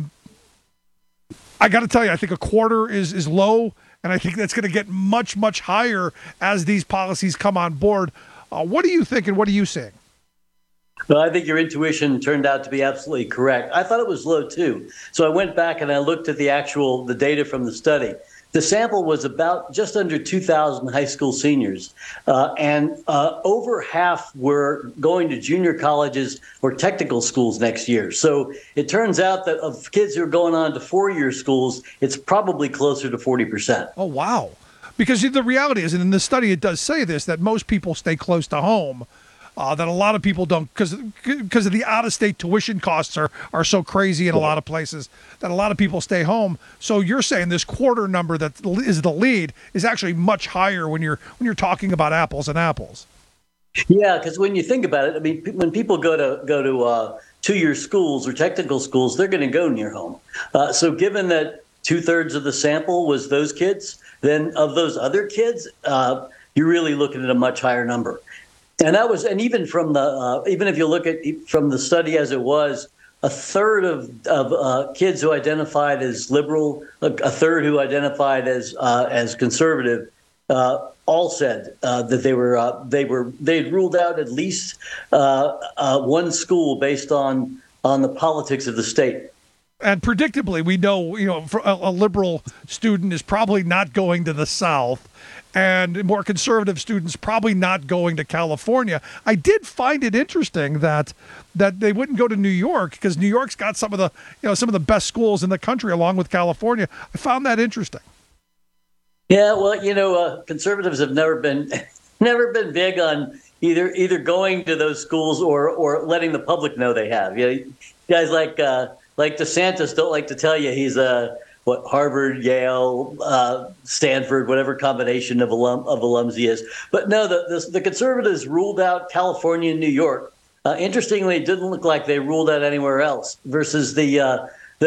I got to tell you, I think a quarter is low, and I think that's going to get much, much higher as these policies come on board. What do you think, and what are you seeing? Well, I think your intuition turned out to be absolutely correct. I thought it was low, too. So I went back and I looked at the data from the study. The sample was about just under 2,000 high school seniors, and over half were going to junior colleges or technical schools next year. So it turns out that of kids who are going on to 4-year schools, it's probably closer to 40%. Oh, wow. Because the reality is, and in the study it does say this, that most people stay close to home. That a lot of people don't, because of the out-of-state tuition costs are so crazy in a lot of places, that a lot of people stay home. So you're saying this quarter number that is the lead is actually much higher when you're talking about apples and apples. Yeah, because when you think about it, I mean, when people go to 2-year schools or technical schools, they're going to go near home. So given that 2/3 of the sample was those kids, then of those other kids, you're really looking at a much higher number. And even if you look at from the study as it was, 1/3 of kids who identified as liberal, 1/3 who identified as conservative, all said that they'd ruled out at least one school based on the politics of the state. And predictably, we know a liberal student is probably not going to the South. And more conservative students probably not going to California. I did find it interesting that they wouldn't go to New York because New York's got some of the best schools in the country along with California. I found that interesting. Yeah, well, conservatives have never been big on either going to those schools or letting the public know they have. Guys like DeSantis don't like to tell you he's Harvard, Yale, Stanford, whatever combination of alums he is. But no, the conservatives ruled out California and New York. Interestingly, it didn't look like they ruled out anywhere else. Versus the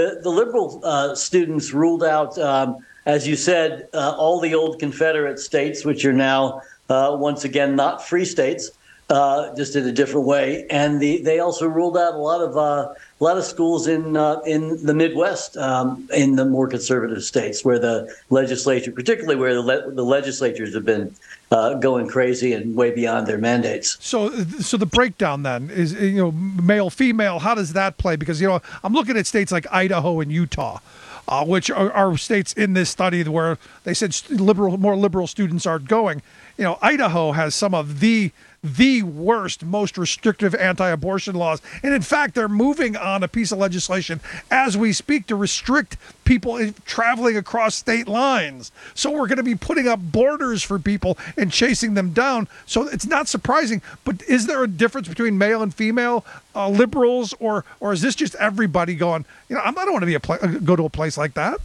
liberal students ruled out, as you said, all the old Confederate states, which are now once again not free states. Just in a different way, and they also ruled out a lot of schools in the Midwest, in the more conservative states, where the legislature, particularly where the legislatures have been going crazy and way beyond their mandates. So the breakdown then is male, female. How does that play? Because I'm looking at states like Idaho and Utah. Which are states in this study where they said more liberal students aren't going. Idaho has some of the worst, most restrictive anti-abortion laws. And in fact, they're moving on a piece of legislation as we speak to restrict people traveling across state lines. So we're going to be putting up borders for people and chasing them down. So it's not surprising. But is there a difference between male and female liberals, or is this just everybody going, I don't want to go to a place like that?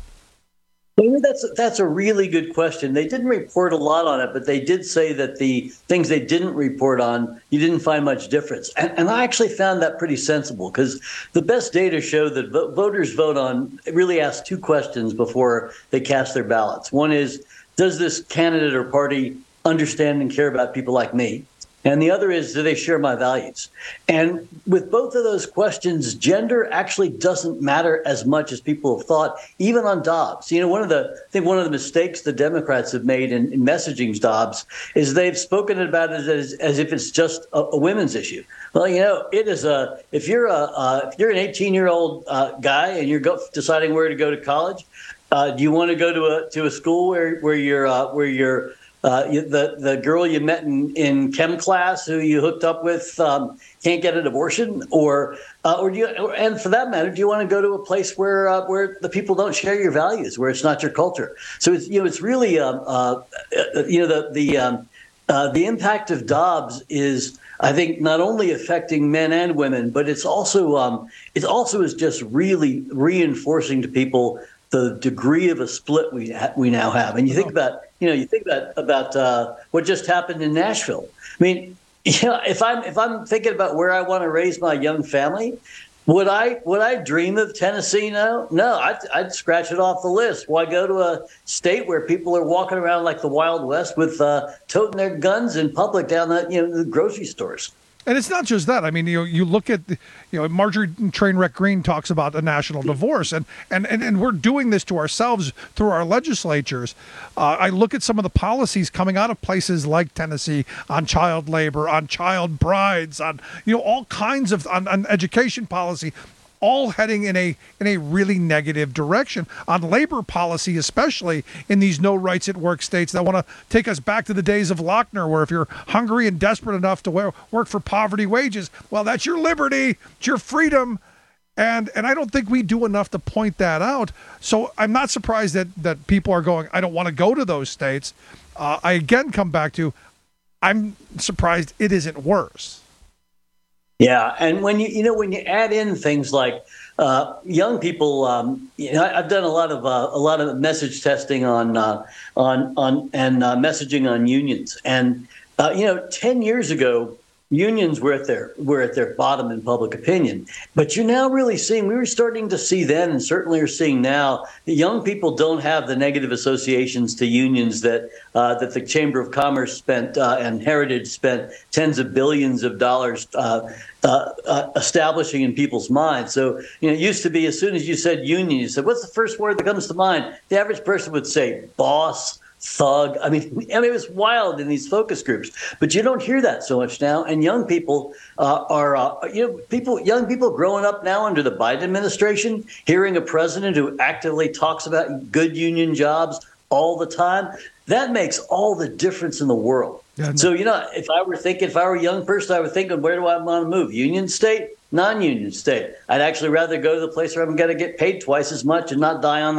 That's a really good question. They didn't report a lot on it, but they did say that the things they didn't report on, you didn't find much difference. And I actually found that pretty sensible because the best data show that voters really ask 2 questions before they cast their ballots. One is, does this candidate or party understand and care about people like me? And the other is, do they share my values? And with both of those questions, gender actually doesn't matter as much as people have thought, even on Dobbs. You know, I think one of the mistakes the Democrats have made in messaging Dobbs is they've spoken about it as if it's just a women's issue. Well, you know, it is if you're an 18-year-old guy and you're deciding where to go to college, do you want to go to a school where you're the girl you met in chem class who you hooked up with can't get an abortion, or do you, and for that matter, do you want to go to a place where the people don't share your values, where it's not your culture? So it's really the impact of Dobbs is, I think, not only affecting men and women, but it also is just really reinforcing to people the degree of a split we now have. And you think about what just happened in Nashville. I mean, you know, if I'm thinking about where I want to raise my young family, would I dream of Tennessee now? No, I'd scratch it off the list. Why go to a state where people are walking around like the Wild West with toting their guns in public down the grocery stores? And it's not just that. I mean, you look at, Marjorie Trainwreck Green talks about a national divorce, and we're doing this to ourselves through our legislatures. I look at some of the policies coming out of places like Tennessee on child labor, on child brides, on all kinds of on education policy, all heading in a really negative direction on labor policy, especially in these no rights at work states that want to take us back to the days of Lochner, where if you're hungry and desperate enough to work for poverty wages, well, that's your liberty, it's your freedom. And I don't think we do enough to point that out. So I'm not surprised that people are going, I don't want to go to those states. I again come back to, I'm surprised it isn't worse. Yeah, and when you add in things like young people, I've done a lot of message testing on messaging on unions, and 10 years ago, unions were at their bottom in public opinion. But you're now really seeing, we were starting to see then, and certainly are seeing now, that young people don't have the negative associations to unions that the Chamber of Commerce spent and Heritage spent tens of billions of dollars establishing in people's minds. So, it used to be as soon as you said union, you said, what's the first word that comes to mind? The average person would say boss, thug. I mean, it was wild in these focus groups, but you don't hear that so much now. And young people young people growing up now under the Biden administration, hearing a president who actively talks about good union jobs all the time, that makes all the difference in the world. Yeah, so, if I were a young person, I would think, where do I want to move? Union state, non-union state? I'd actually rather go to the place where I'm going to get paid twice as much and not die on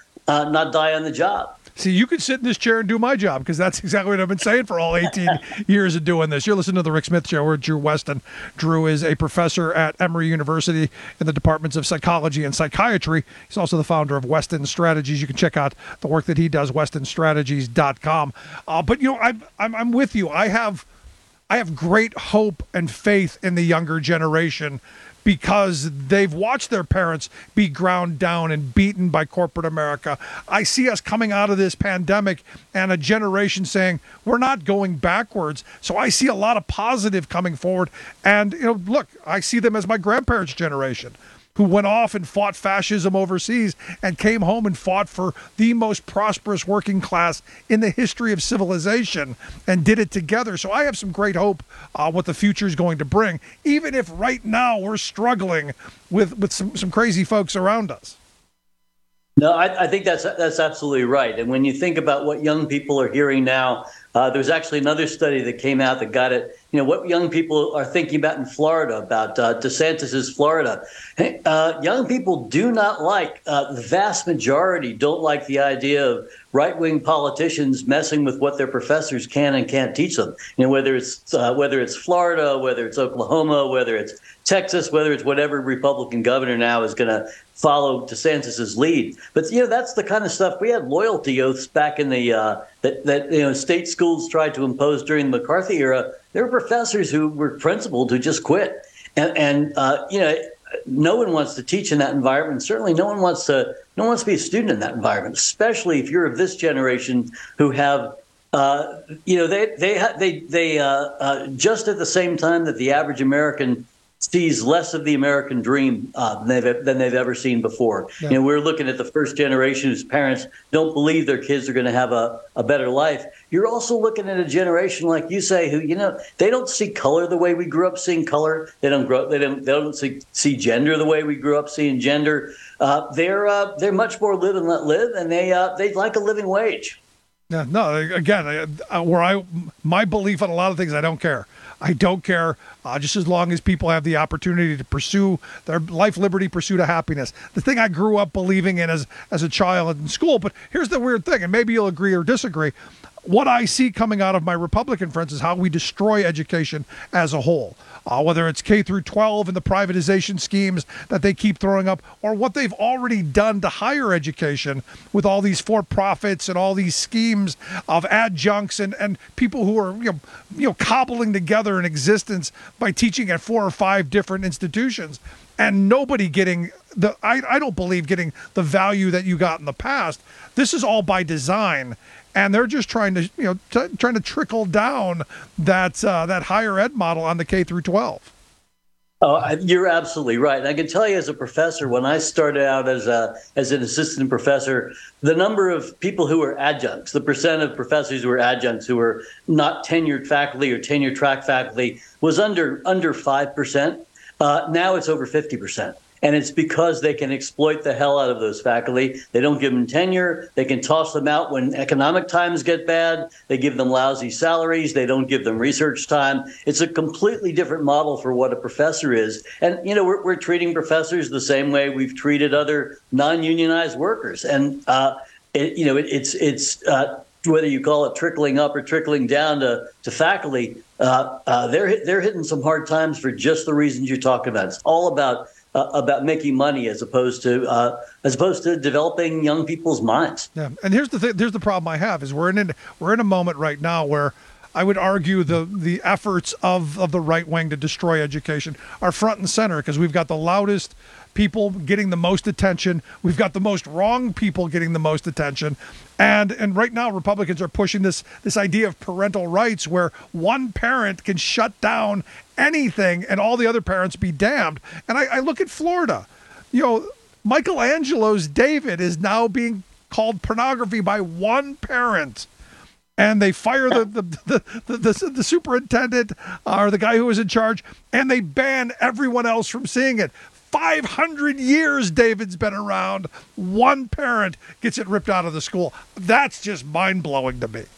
the job. See, you could sit in this chair and do my job, because that's exactly what I've been saying for all 18 years of doing this. You're listening to The Rick Smith Show. We're Drew Weston. Drew is a professor at Emory University in the departments of psychology and psychiatry. He's also the founder of Weston Strategies. You can check out the work that he does, westonstrategies.com. But, I'm with you. I have great hope and faith in the younger generation, because they've watched their parents be ground down and beaten by corporate America. I see us coming out of this pandemic and a generation saying we're not going backwards. So I see a lot of positive coming forward. And, look, I see them as my grandparents' generation, who went off and fought fascism overseas and came home and fought for the most prosperous working class in the history of civilization and did it together. So I have some great hope what the future is going to bring, even if right now we're struggling with some crazy folks around us. No, I think that's absolutely right. And when you think about what young people are hearing now, there's actually another study that came out that got it, what young people are thinking about in Florida, about DeSantis's Florida. Young people do not like, the vast majority don't like the idea of right-wing politicians messing with what their professors can and can't teach them. Whether it's Florida, whether it's Oklahoma, whether it's Texas, whether it's whatever Republican governor now is going to follow DeSantis's lead. But that's the kind of stuff. We had loyalty oaths back in the that state schools tried to impose during the McCarthy era. There were professors who were principled who just quit, and no one wants to teach in that environment. Certainly, no one wants to be a student in that environment, especially if you're of this generation who have, they just at the same time that the average American sees less of the American dream than they've ever seen before. Yeah. We're looking at the first generation whose parents don't believe their kids are going to have a better life. You're also looking at a generation, like you say, who they don't see color the way we grew up seeing color. They don't see gender the way we grew up seeing gender. They're much more live and let live, and they like a living wage. Yeah, no, again, my belief on a lot of things, I don't care. I don't care, just as long as people have the opportunity to pursue their life, liberty, pursuit of happiness. The thing I grew up believing in as a child in school. But here's the weird thing, and maybe you'll agree or disagree. What I see coming out of my Republican friends is how we destroy education as a whole. Whether it's K through 12 and the privatization schemes that they keep throwing up, or what they've already done to higher education with all these for-profits and all these schemes of adjuncts and people who are cobbling together an existence by teaching at 4 or 5 different institutions, and nobody getting I don't believe getting the value that you got in the past. This is all by design. And they're just trying to, trying to trickle down that higher ed model on the K through 12. Oh, you're absolutely right. And I can tell you, as a professor, when I started out as an assistant professor, the number of people who were adjuncts, the percent of professors who were adjuncts who were not tenured faculty or tenure track faculty, was under 5%. Now it's over 50%. And it's because they can exploit the hell out of those faculty. They don't give them tenure. They can toss them out when economic times get bad. They give them lousy salaries. They don't give them research time. It's a completely different model for what a professor is. And, we're treating professors the same way we've treated other non-unionized workers. And, it's whether you call it trickling up or trickling down to faculty, they're hitting some hard times for just the reasons you're talking about. It's all about making money as opposed to developing young people's minds. Yeah, and here's the problem I have is we're in a moment right now where I would argue the efforts of the right wing to destroy education are front and center, because we've got the loudest people getting the most attention. We've got the most wrong people getting the most attention. And right now, Republicans are pushing this idea of parental rights, where one parent can shut down anything and all the other parents be damned. And I look at Florida. Michelangelo's David is now being called pornography by one parent. And they fire the superintendent or the guy who was in charge, and they ban everyone else from seeing it. 500 years David's been around. One parent gets it ripped out of the school. That's just mind-blowing to me.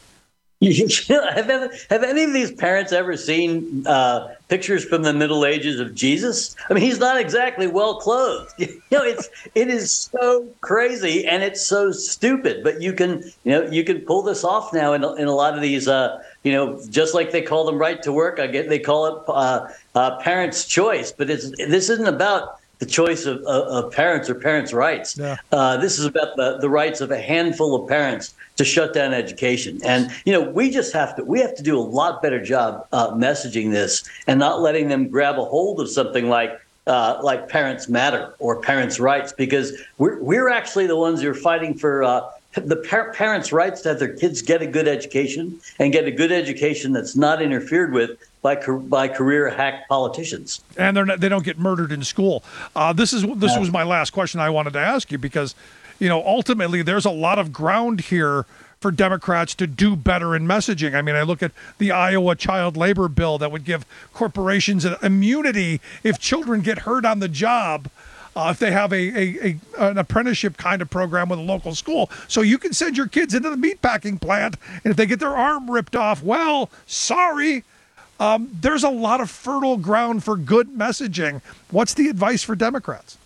Have any of these parents ever seen pictures from the Middle Ages of Jesus? I mean, he's not exactly well clothed. It is so crazy and it's so stupid. But you can pull this off now in a lot of these. Just like they call them right to work, they call it parents' choice. But this isn't about the choice of parents or parents' rights. Yeah. This is about the rights of a handful of parents to shut down education. And, we have to do a lot better job messaging this and not letting them grab a hold of something like Parents Matter or parents' rights, because we're actually the ones who are fighting for the parents' rights to have their kids get a good education and get a good education that's not interfered with by career hack politicians. And they don't get murdered in school. This was my last question I wanted to ask you, because ultimately there's a lot of ground here for Democrats to do better in messaging. I mean, I look at the Iowa child labor bill that would give corporations immunity if children get hurt on the job. If they have an apprenticeship kind of program with a local school. So you can send your kids into the meatpacking plant, and if they get their arm ripped off, well, sorry. There's a lot of fertile ground for good messaging. What's the advice for Democrats?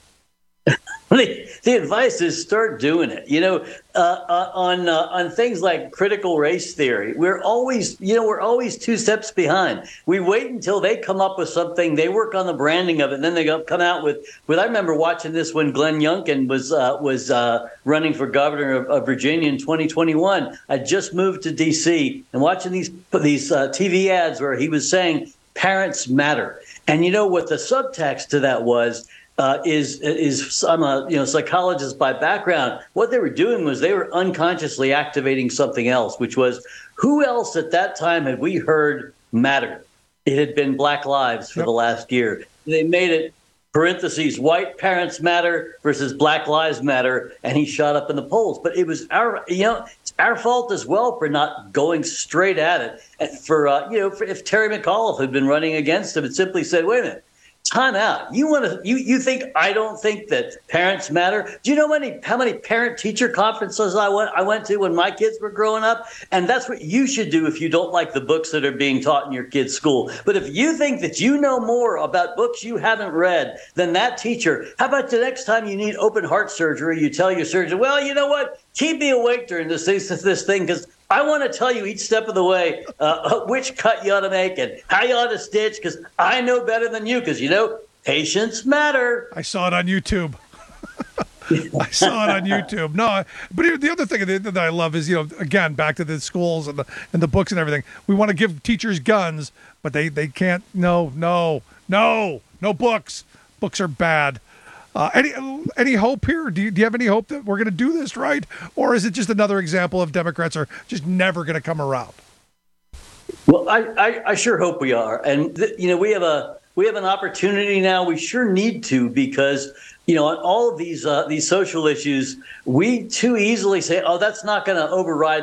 The advice is start doing it. On things like critical race theory, we're always 2 steps behind. We wait until they come up with something, they work on the branding of it, and then they come out with. I remember watching this when Glenn Youngkin was running for governor of Virginia in 2021. I just moved to D.C. and watching these TV ads where he was saying parents matter, and what the subtext to that was. I'm a psychologist by background. What they were doing was they were unconsciously activating something else, which was who else at that time had we heard mattered? It had been Black Lives for the last year. They made it parentheses, white parents matter versus Black Lives Matter, and he shot up in the polls. But it was it's our fault as well for not going straight at it. And for if Terry McAuliffe had been running against him and simply said, wait a minute, time out. You think I don't think that parents matter? Do you know how many parent-teacher conferences I went to when my kids were growing up? And that's what you should do if you don't like the books that are being taught in your kids' school. But if you think that you know more about books you haven't read than that teacher, how about the next time you need open heart surgery, you tell your surgeon, well, you know what? Keep me awake during this thing because I want to tell you each step of the way which cut you ought to make and how you ought to stitch because I know better than you because, patients matter. I saw it on YouTube. No, but the other thing that I love is, again, back to the schools and the books and everything. We want to give teachers guns, but they can't. No books. Books are bad. Any hope here? Do you have any hope that we're going to do this right? Or is it just another example of Democrats are just never going to come around? Well, I sure hope we are. And, we have an opportunity now. We sure need to because, on all of these social issues, we too easily say, oh, that's not going to override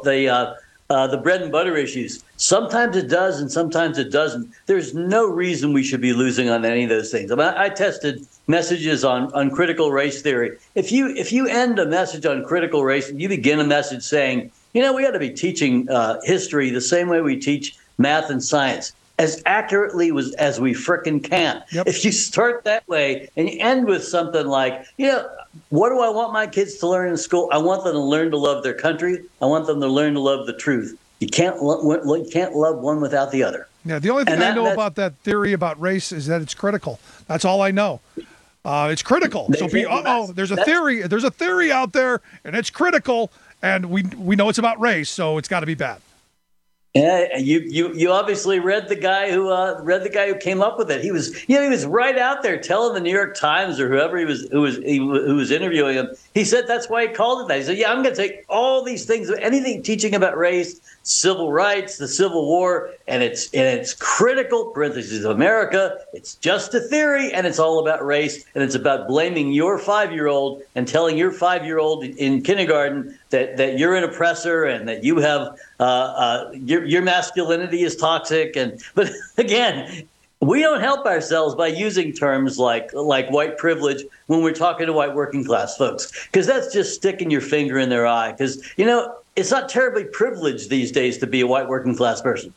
the bread and butter issues. Sometimes it does and sometimes it doesn't. There's no reason we should be losing on any of those things. I mean, I tested messages on critical race theory. If you end a message on critical race and you begin a message saying, we ought to be teaching history the same way we teach math and science, as accurately as we frickin' can. Yep. If you start that way and you end with something like, what do I want my kids to learn in school? I want them to learn to love their country. I want them to learn to love the truth. You can't love one without the other. Yeah, the only thing I know about that theory about race is that it's critical. That's all I know. It's critical. So there's a theory. There's a theory out there, and it's critical, and we know it's about race, so it's got to be bad. Yeah, you obviously read the guy who came up with it. He was right out there telling the New York Times or whoever who was interviewing him. He said that's why he called it that. He said, I'm going to take all these things, anything teaching about race, civil rights, the Civil War, and it's critical, parentheses, America. It's just a theory, and it's all about race, and it's about blaming your 5-year-old and telling your 5-year-old in kindergarten that you're an oppressor and that you have your masculinity is toxic. But again, we don't help ourselves by using terms like white privilege when we're talking to white working class folks, because that's just sticking your finger in their eye. Because, it's not terribly privileged these days to be a white working class person.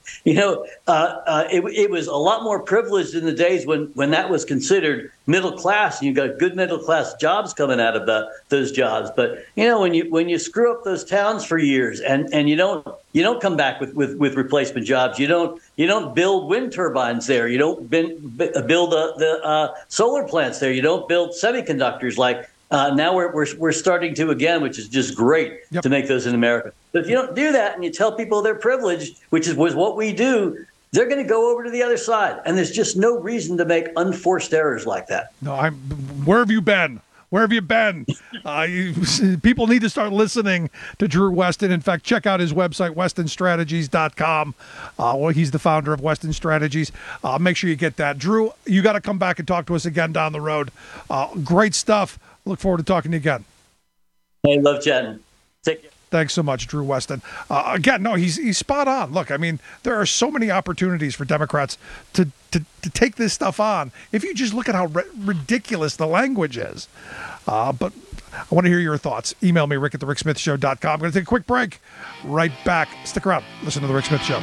It was a lot more privileged in the days when that was considered middle class, and you got good middle class jobs coming out of those jobs. But when you screw up those towns for years and you don't come back with replacement jobs, you don't build wind turbines there, you don't build the solar plants there, you don't build semiconductors like. Now we're starting to again, which is just great to make those in America. But if you don't do that and you tell people they're privileged, which was what we do, they're going to go over to the other side. And there's just no reason to make unforced errors like that. No, where have you been? Where have you been? People need to start listening to Drew Weston. In fact, check out his website, westonstrategies.com. He's the founder of Weston Strategies. Make sure you get that. Drew, you got to come back and talk to us again down the road. Great stuff. Look forward to talking to you again. I love chatting. Take care. Thanks so much, Drew Weston. He's spot on. Look, I mean, there are so many opportunities for Democrats to take this stuff on if you just look at how ridiculous the language is. But I want to hear your thoughts. Email me, rick@thericksmithshow.com. I'm going to take a quick break. Right back. Stick around. Listen to The Rick Smith Show.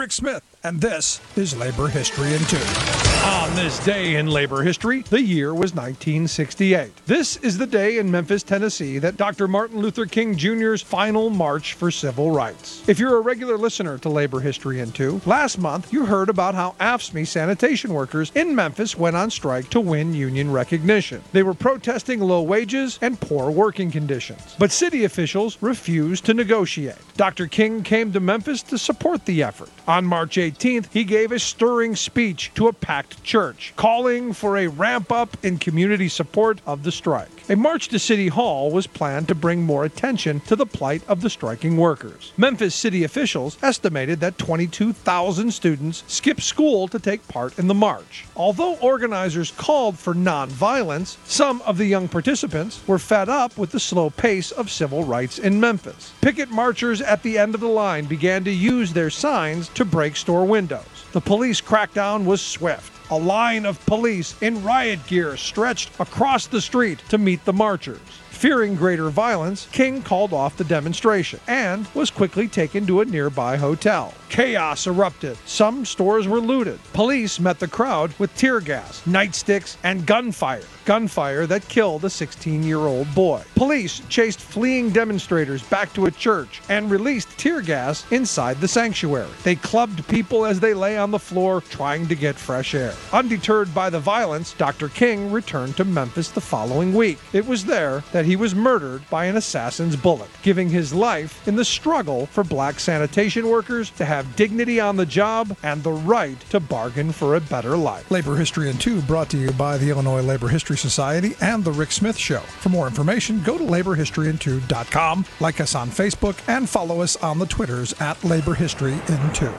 Rick Smith, and this is Labor History in 2. On this day in labor history, the year was 1968. This is the day in Memphis, Tennessee, that Dr. Martin Luther King Jr.'s final march for civil rights. If you're a regular listener to Labor History in 2, last month you heard about how AFSCME sanitation workers in Memphis went on strike to win union recognition. They were protesting low wages and poor working conditions, but city officials refused to negotiate. Dr. King came to Memphis to support the effort. On March 18th, he gave a stirring speech to a packed church, calling for a ramp-up in community support of the strike. A march to City Hall was planned to bring more attention to the plight of the striking workers. Memphis city officials estimated that 22,000 students skipped school to take part in the march. Although organizers called for non-violence, some of the young participants were fed up with the slow pace of civil rights in Memphis. Picket marchers at the end of the line began to use their signs to break store windows. The police crackdown was swift. A line of police in riot gear stretched across the street to meet the marchers. Fearing greater violence, King called off the demonstration and was quickly taken to a nearby hotel. Chaos erupted. Some stores were looted. Police met the crowd with tear gas, nightsticks, and gunfire. Gunfire that killed a 16-year-old boy. Police chased fleeing demonstrators back to a church and released tear gas inside the sanctuary. They clubbed people as they lay on the floor trying to get fresh air. Undeterred by the violence, Dr. King returned to Memphis the following week. It was there that he was murdered by an assassin's bullet, giving his life in the struggle for black sanitation workers to have dignity on the job and the right to bargain for a better life. Labor History in 2 brought to you by the Illinois Labor History Society and The Rick Smith Show. For more information, go to laborhistoryin2.com, like us on Facebook, and follow us on the Twitters at Labor History in 2.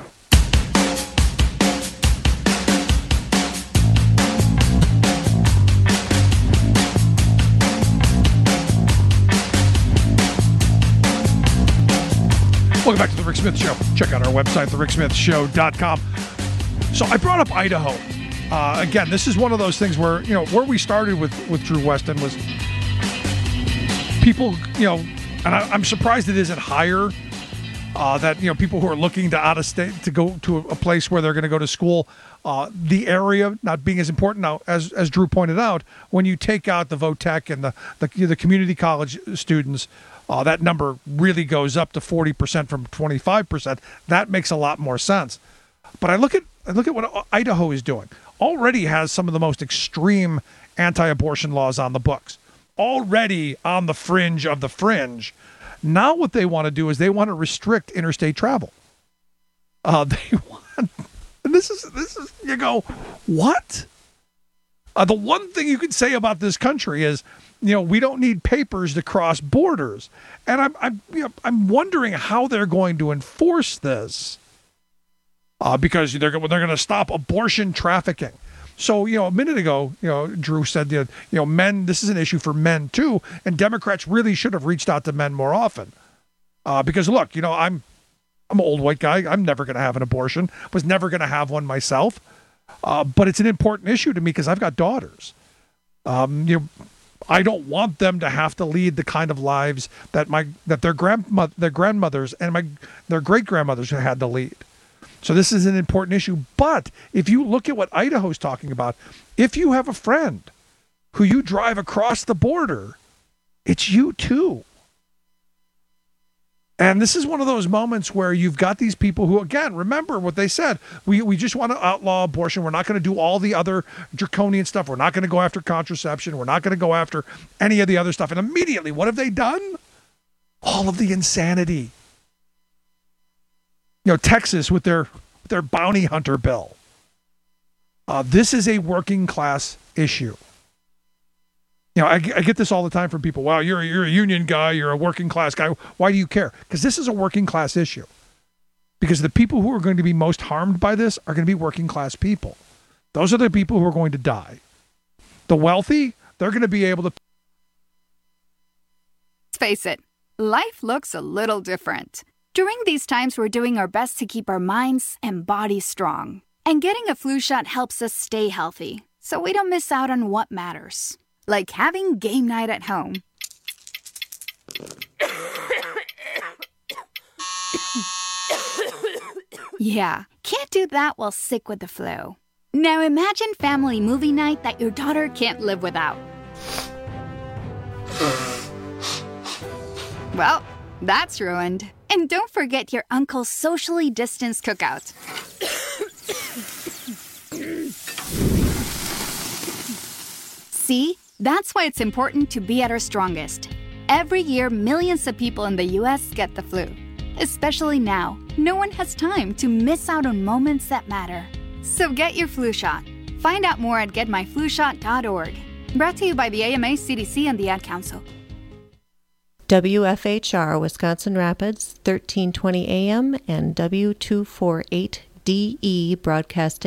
Welcome back to The Rick Smith Show. Check out our website, thericksmithshow.com. So I brought up Idaho. Again, this is one of those things where, where we started with Drew Weston was people, and I'm surprised it isn't higher, that, people who are looking to out of state to go to a place where they're going to go to school, the area not being as important. Now, as Drew pointed out, when you take out the VOTEC and the community college students, that number really goes up to 40% from 25%. That makes a lot more sense. But I look at what Idaho is doing. Already has some of the most extreme anti-abortion laws on the books. Already on the fringe of the fringe. Now what they want to do is they want to restrict interstate travel. This is you go, what? The one thing you can say about this country is, we don't need papers to cross borders, and I'm wondering how they're going to enforce this, because they're going to stop abortion trafficking. So a minute ago, Drew said men. This is an issue for men too, and Democrats really should have reached out to men more often, because look, I'm an old white guy. I'm never going to have an abortion. Was never going to have one myself, but it's an important issue to me because I've got daughters. I don't want them to have to lead the kind of lives that their grandmothers and their great grandmothers had to lead. So this is an important issue. But if you look at what Idaho's talking about, if you have a friend who you drive across the border, it's you too. And this is one of those moments where you've got these people who, again, remember what they said. We just want to outlaw abortion. We're not going to do all the other draconian stuff. We're not going to go after contraception. We're not going to go after any of the other stuff. And immediately, what have they done? All of the insanity. Texas with their bounty hunter bill. This is a working class issue. I get this all the time from people. Wow, you're a union guy. You're a working class guy. Why do you care? Because this is a working class issue. Because the people who are going to be most harmed by this are going to be working class people. Those are the people who are going to die. The wealthy, they're going to be able to. Let's face it, life looks a little different. During these times, we're doing our best to keep our minds and bodies strong. And getting a flu shot helps us stay healthy, so we don't miss out on what matters. Like having game night at home. Yeah, can't do that while sick with the flu. Now imagine family movie night that your daughter can't live without. Well, that's ruined. And don't forget your uncle's socially distanced cookout. See? That's why it's important to be at our strongest. Every year, millions of people in the U.S. get the flu. Especially now, no one has time to miss out on moments that matter. So get your flu shot. Find out more at getmyflushot.org. Brought to you by the AMA, CDC, and the Ad Council. WFHR, Wisconsin Rapids, 1320 AM and W248DE broadcast to